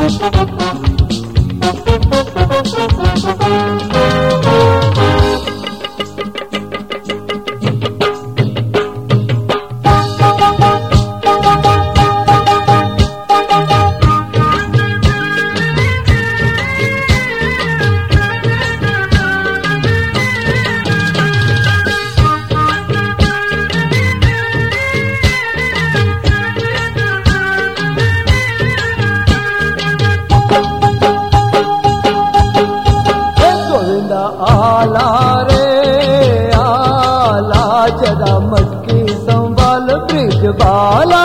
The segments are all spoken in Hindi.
आला रे आला जरा मटकी संभाल ब्रिज बाला।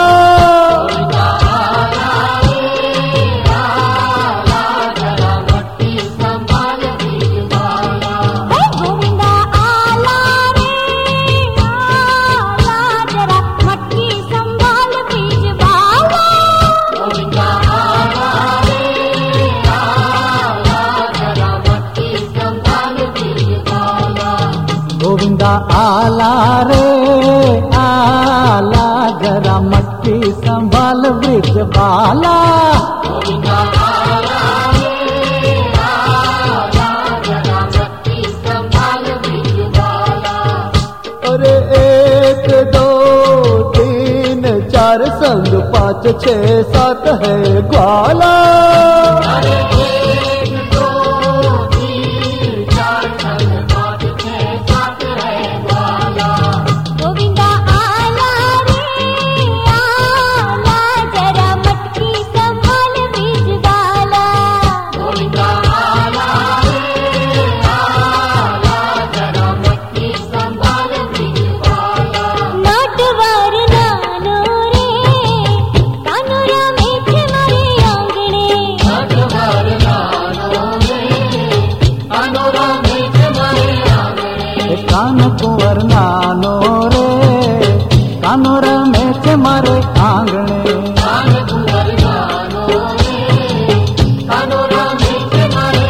गोविंदा आला रे आला जरा मटकी संभाल ब्रिज बाला। गोविंदा आला रे आला जरा मटकी संभाल ब्रिज बाला। अरे 1 2 3 4 संग 5 6 7 है ग्वाला। अरे 1 2 3 4 संग 5 6 7 है ग्वाला। गोविंदा आला रे आला जरा मटकी संभाल ब्रिज बाला। गोविंदा आला रे आला जरा मटकी संभाल ब्रिज बाला। नटवर नानो रे कानुरा मेघ मारे आंगणे। नटवर नानो रे कानुरा मेघ मारे आंगणे। कान कुंवर नानो रे कानुरा मेघ मारे आंगणे। कान कुंवर नानो रे कानुरा मेघ मारे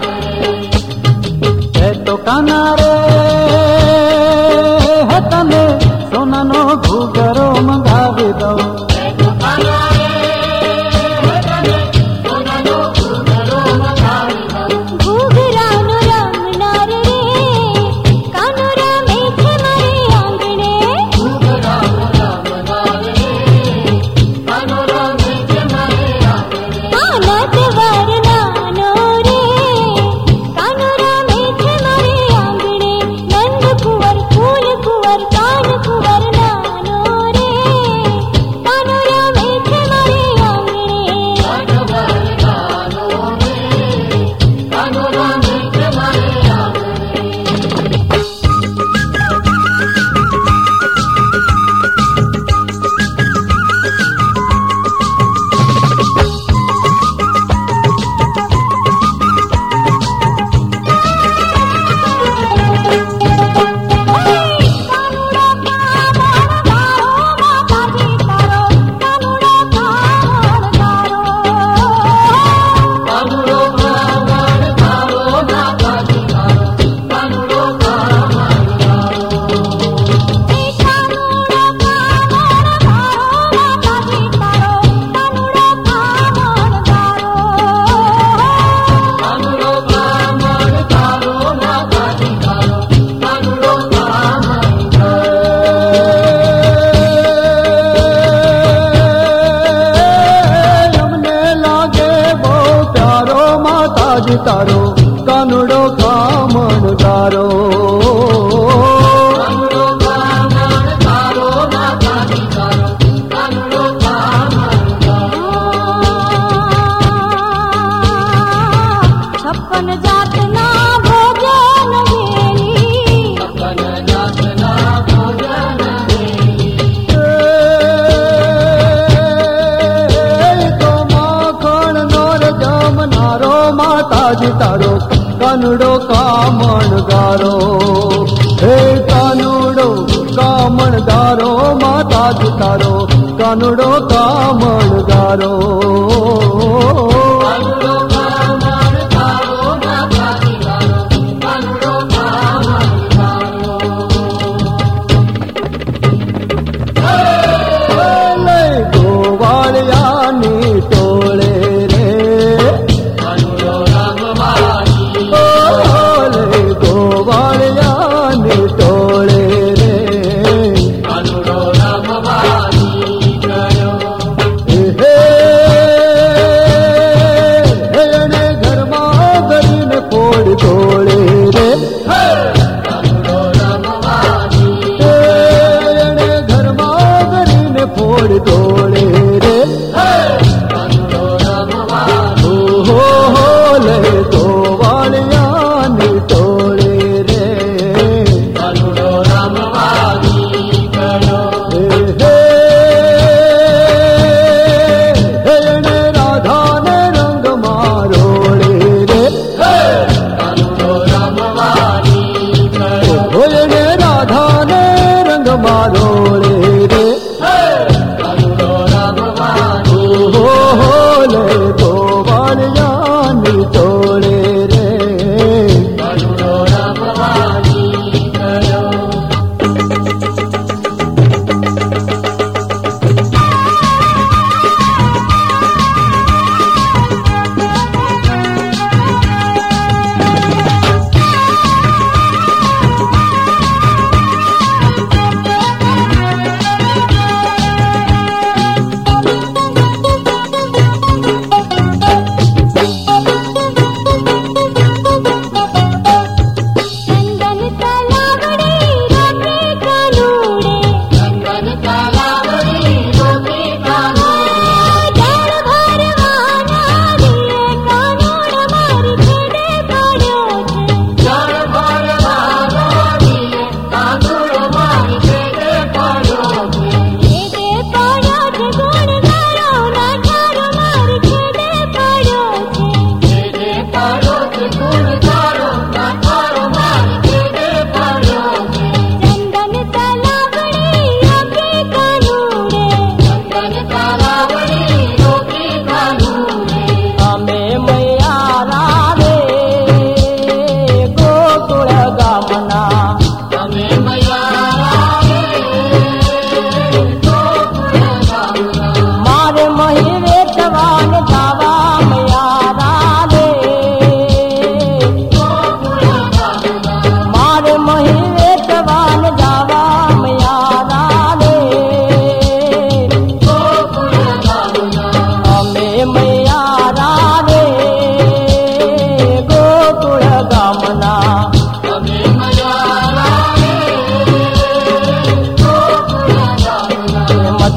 आंगणे। तो काना रे है तने सोना नो घूगरो मंगावी दो। घूघरानो रमनार रे कानुरा मेघ मारे आंगणे। नटवर नानो रे कानुरा मेघ मारे आंगणे। नंद कुंवर फूल कुंवर कान कुंवर नानो रे कानुरा मेघ मारे तारो कानुड़ो कामण गारो। छप्पन जात ना भोजन मेली। छप्पन जात ना भोजन मेली। तो माखण नोर जमनारो माताजी तारो कानुड़ो कामण गारो। हे कानुड़ो कामण गारो माताजी तारो कानुड़ो कामण गारो। गोवालिया नी टोले रे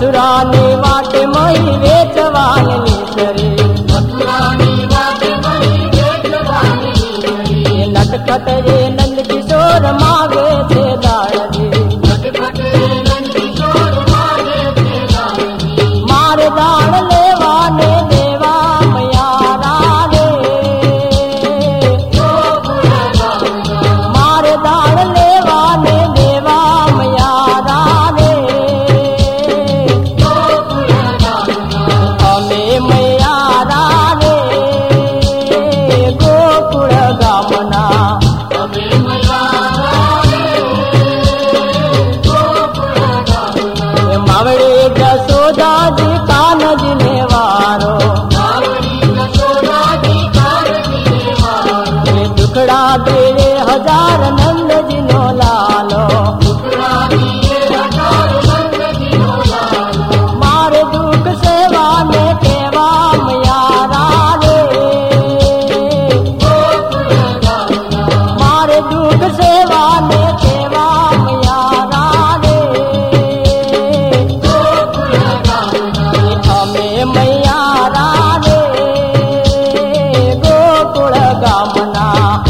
मथुरानी वाटे मई वेचवानी करे नटखट रे नंद किशोर मागे थे दाड़ी मारे दाड़ लेवाने देवा मयारा रे मारे दाड़ लेवाने देवा मयारा रे हमें मयारा रे गोकुल गामना मावड़े जसोदा जी कान जिने वारो दुखड़ा तेरे हजार नंद जिनो लालो मारे दुख सेवा में केवा मयारा रे मारे दुख सेवा में केवा मयारा रे हमें मयारा रे गोकुल गामना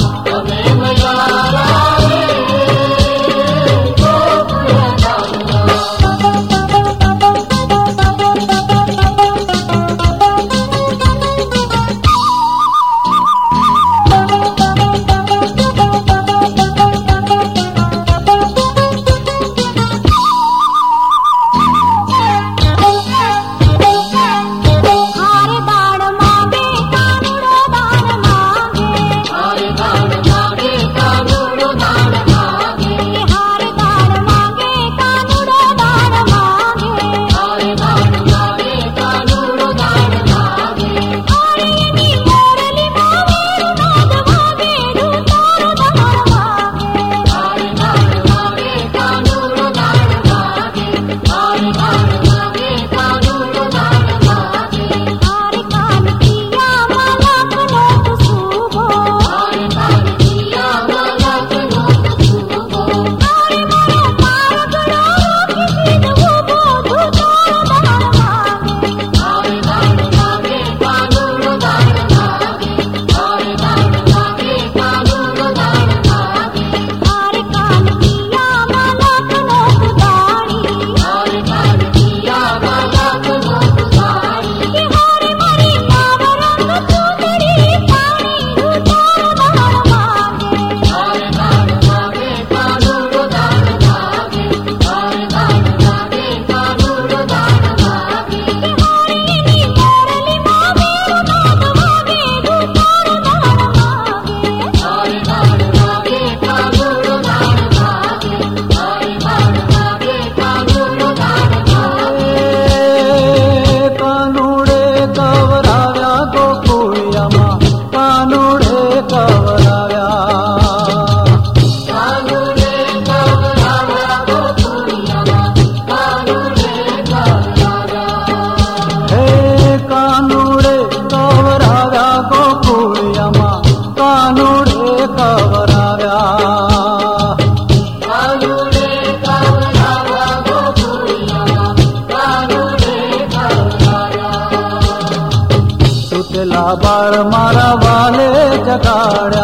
बार मारा वाले जगाड़ा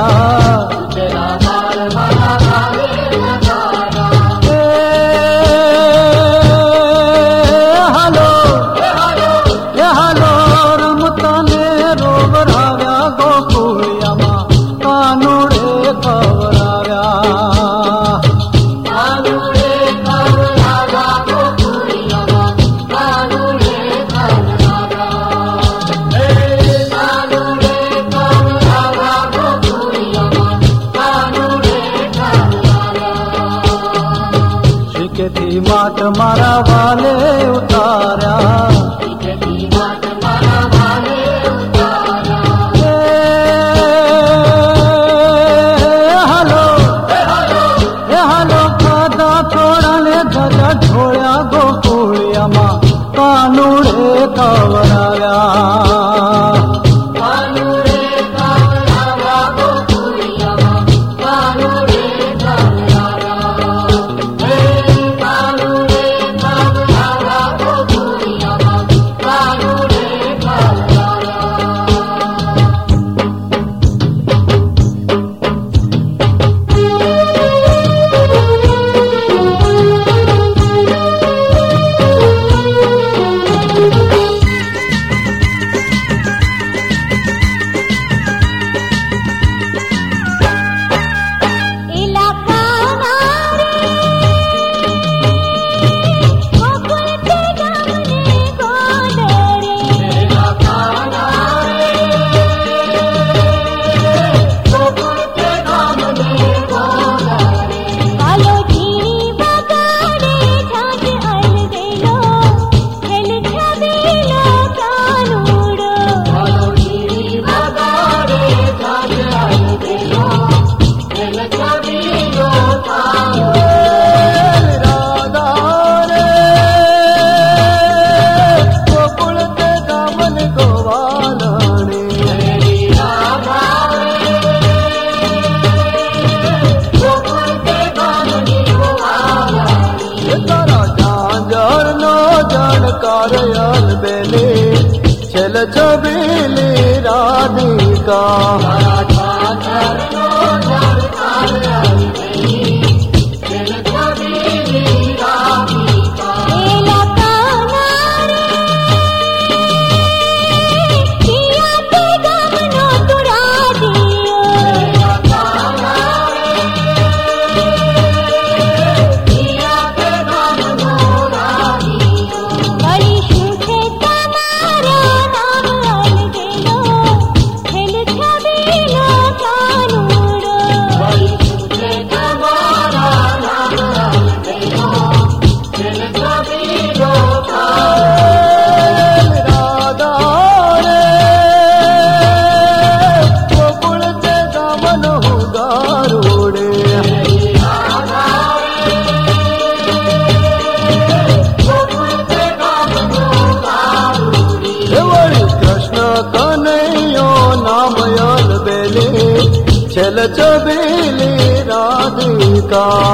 हलो हलो रमता ने रोबराव्या गोकुळियामा कानुडे कवराव्या थी माट मारा वाले उतारा हलो हलो खादा थोड़ा ने गजा ढोया गोकुळिया मा कानुडे कवराव्या જાણકાર યાલ બેલે છેલ છબીલી રાધિકા छल छबीली राधिका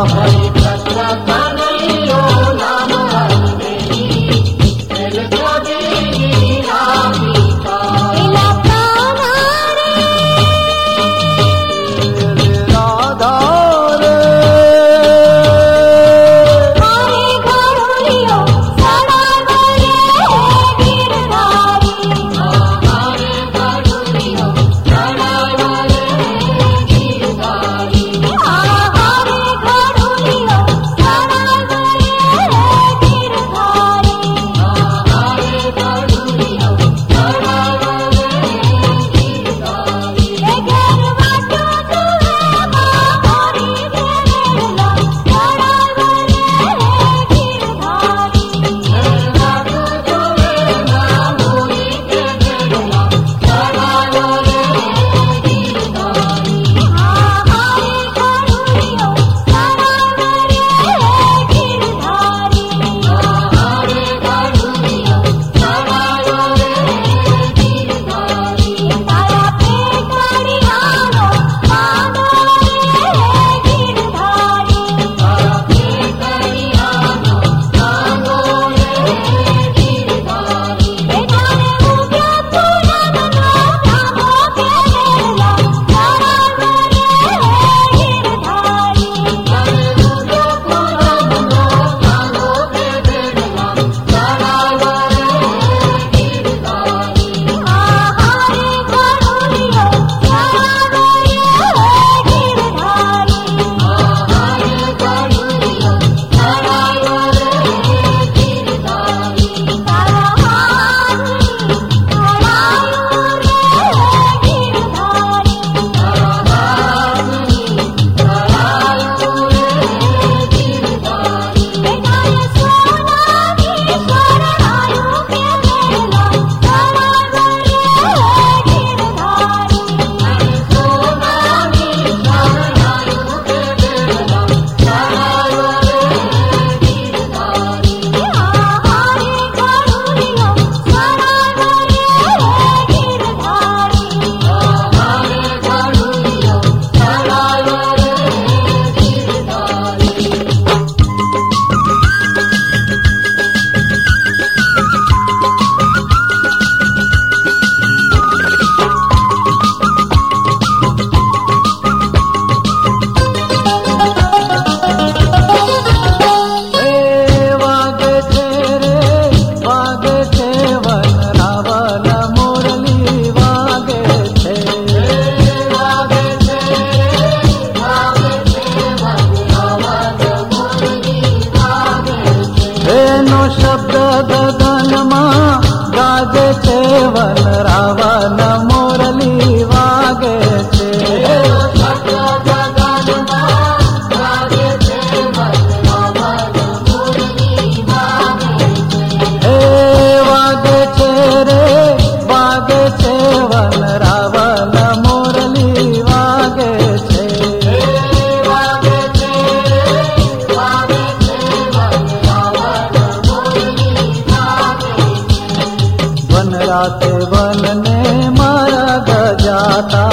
राते बनने मार्ग जाता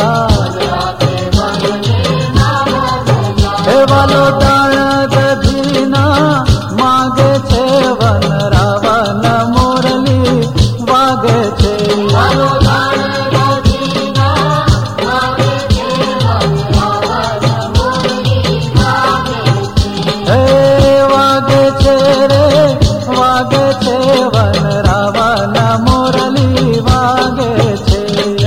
हे वालो दाण दधीना मागे छे वन रावण સેવન રાવણ મુરલી વાગે છે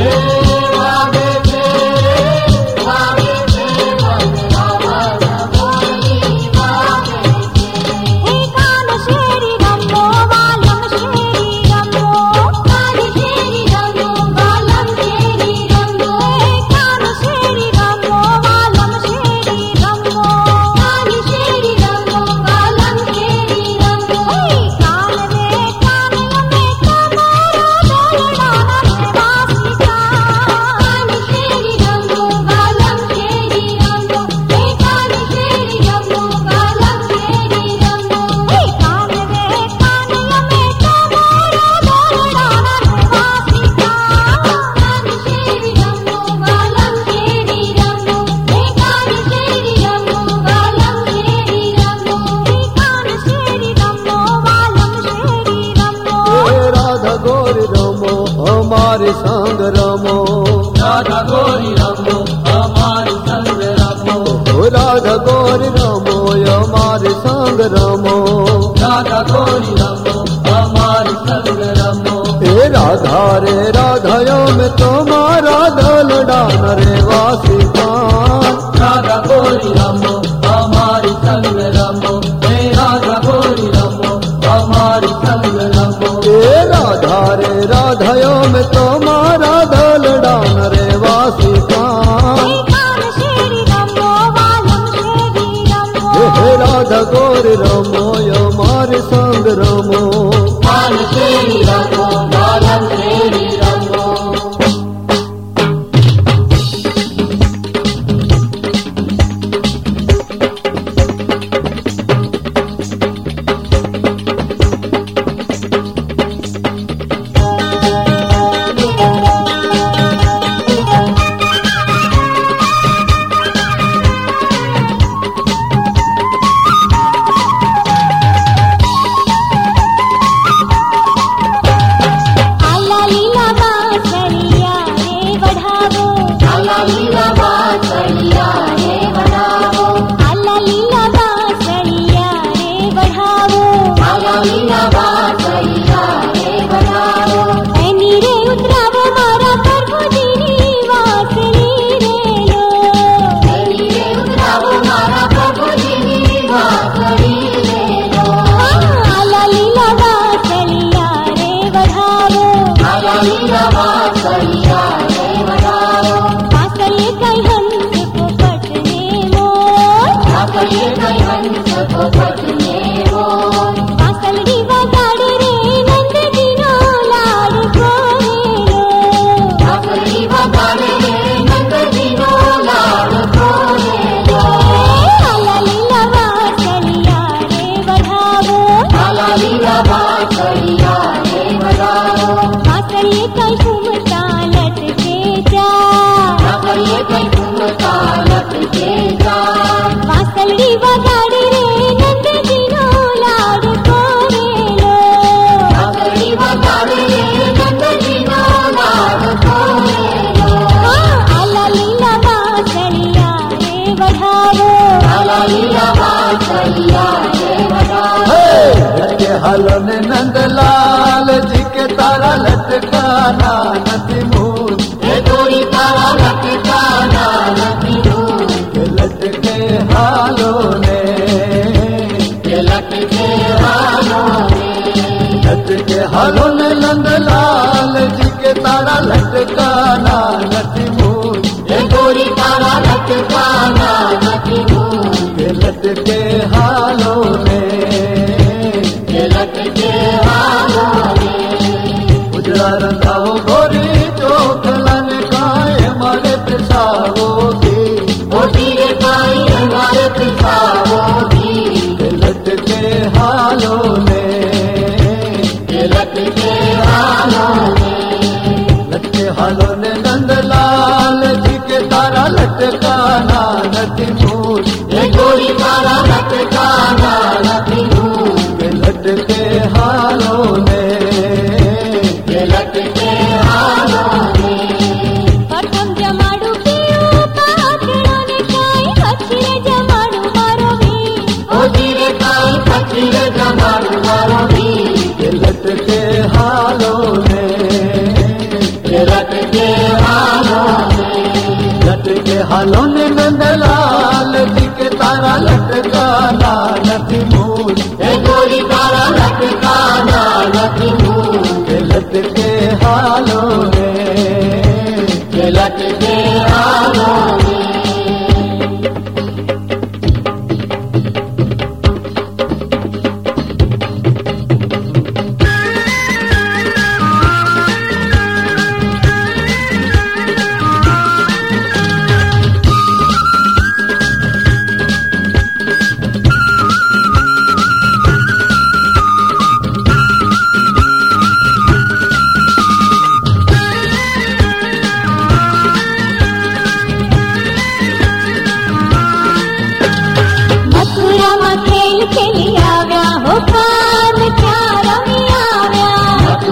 हमारे संग रमो राधा गोरी रमो हमारे संग रमो राधा गोरी रमो हमारे संग रमो राधा गोरी रमो हमारे संग रमो हे राधा रे राधायो में तुम्हारा दलडान रे वासिकान राधा गोरी रमो हमारे संग रमो हे राधा गोरी रमो हमारे संग रमो हे राधा रे राधायो में तुम्हारा दलडान रे वासिकान हे राधा गोरी रमो हमारे संग रमो कान शेरी रमो बालम शेरी रमो हलन नंदलाल जी के तारा लटकाना नथी मूल गोरी तारा लटकाना नथी मूल लटके हालो ने लटके हालो लटके हालो ने नंदलाल जी के तारा लटकाना नथी मूल गोरी तारा लटकाना नथी मूल लटके हालो ने लटके हालो उजड़ा रंगाओ गोरी चोखलन काए मारे पिसाओगी रे पाई हमारे पिसाओगी लटके हालो ने लटके हालो लटके हालो ने नंदलाल जी के तारा लटकाना नथी मूल गोरी तारा लटकाना नथी मूल लटके हालो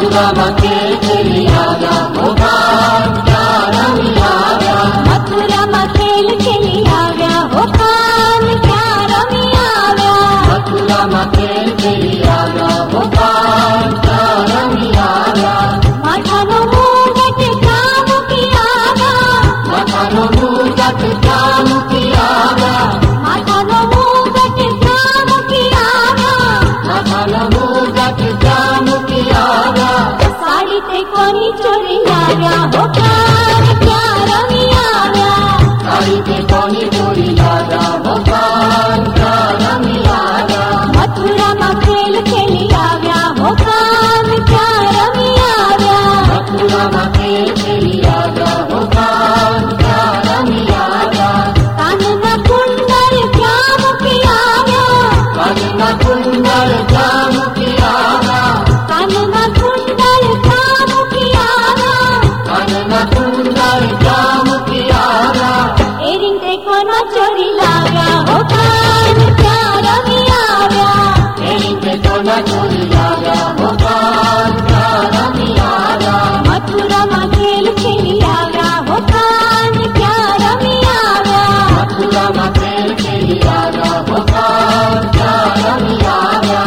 मथुरा मके खेली आगा भगवान क्या रमिया गया मथुरा में खेल खेली आव्या हो खान क्या रमिया आव्या मथुरा मके खेली आगा भगवान क्या रमिया गया माथानो मुगट काम कियागा माथानो मुगट काम कियागा माथानो मुगट काम कियागा माथानो मुगट काम कियागा साड़ी ते कोनी चोरी आव्या हो खान क्या रमिया आव्या साड़ी पे कोनी चोरी आगा भगवान क्या रमिया गया मथुरा में खेल खेली आव्या हो खान क्या रमिया आव्या मथुरा मके खेली आगा भगवान क्या रमिया गया कानना कुंडल श्याम कियागा कानना कुंडल जाम कियागा कानना कुंडल श्याम कियागा कानना कुंडल जाम कियागा एरिंग ते कोना चोरी लागा हो कान क्या रमिया आव्या तेरी पे कोना चोरी आगा भगवान क्या रमिया गया मथुरा में खेल खेली आव्या हो कान क्या रमिया आव्या मथुरा मके खेली आगा भगवान क्या रमिया गया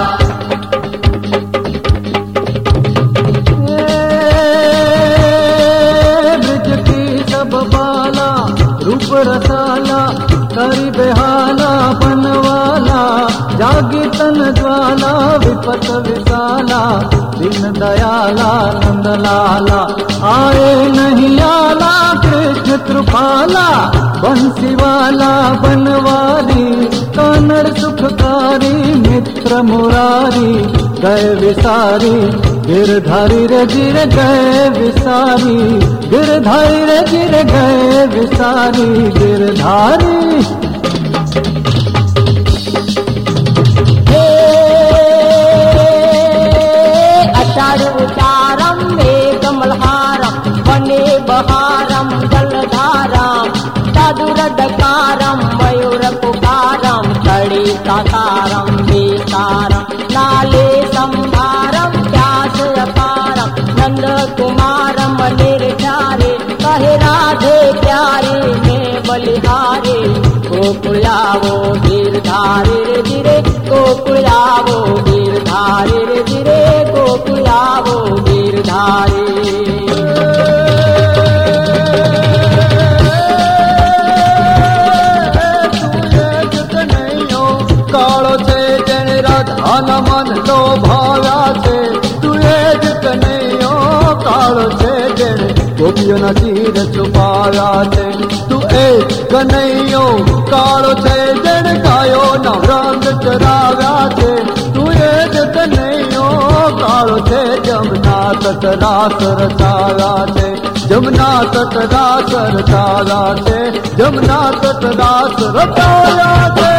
ब्रज की सब बाला रूप रसाला करी बेहाला बनवाला जागी तन ज्वाला विपत विशाला दीन दयाला नंद लाला आए नहीं आला कृष्ण कृपाला बंसी वाला बनवारी कानड़ सुखकारी मित्र मुरारी गए विसारी गिरधारी रे गिर गए विसारी गिरधारी रे गिर गए विसारी गिरधारी अचार उचारम मेघमल्हारम वने बहारम जलधारम तदुरदकारम मयूरपुकारम तड़ी साकारम विसारम नाले संभारम व्यास अपारम नंद कुमारम निर्धारे कहे राधे प्यारे में बलिहारे गोकुलावो गिरधारे रे गिरे गोकुलावो गिरधारे रे गिरे गोकुलावो गिरधारे કાળો છે જેને રાધાના મન લો ભાવ્યા છે તું એ જ કનૈયો કાળો છે જેને ગોપીઓના ચીર છુપાવ્યા છે તું એ કનૈયો કાળો છે જેને ગાયોના રંગ ચરાવ્યા છે તું એ જ કનૈયો કાળો છે જમના તટ રાસ રચાવ્યા છે જમના તટ રાસ રચાવ્યા છે જમના તટ રાસ રચાવ્યા છે